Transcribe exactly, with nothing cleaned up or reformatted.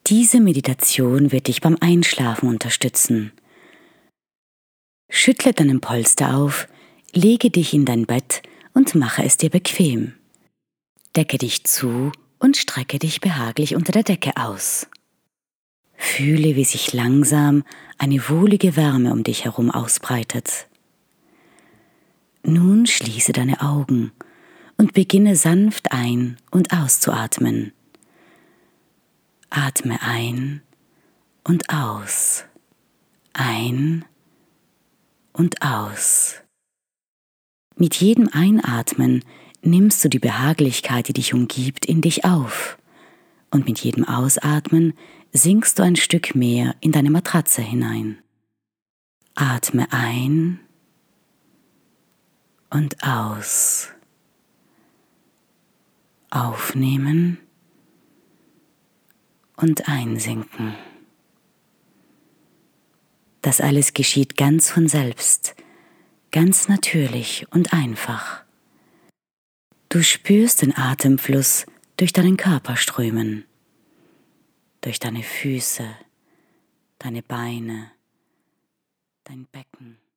Diese Meditation wird dich beim Einschlafen unterstützen. Schüttle deinen Polster auf, lege dich in dein Bett und mache es dir bequem. Decke dich zu und strecke dich behaglich unter der Decke aus. Fühle, wie sich langsam eine wohlige Wärme um dich herum ausbreitet. Nun schließe deine Augen und beginne sanft ein- und auszuatmen. Atme ein und aus, ein und aus. Mit jedem Einatmen nimmst du die Behaglichkeit, die dich umgibt, in dich auf. Und mit jedem Ausatmen sinkst du ein Stück mehr in deine Matratze hinein. Atme ein und aus. Aufnehmen und einsinken. Das alles geschieht ganz von selbst, ganz natürlich und einfach. Du spürst den Atemfluss durch deinen Körper strömen, durch deine Füße, deine Beine, dein Becken.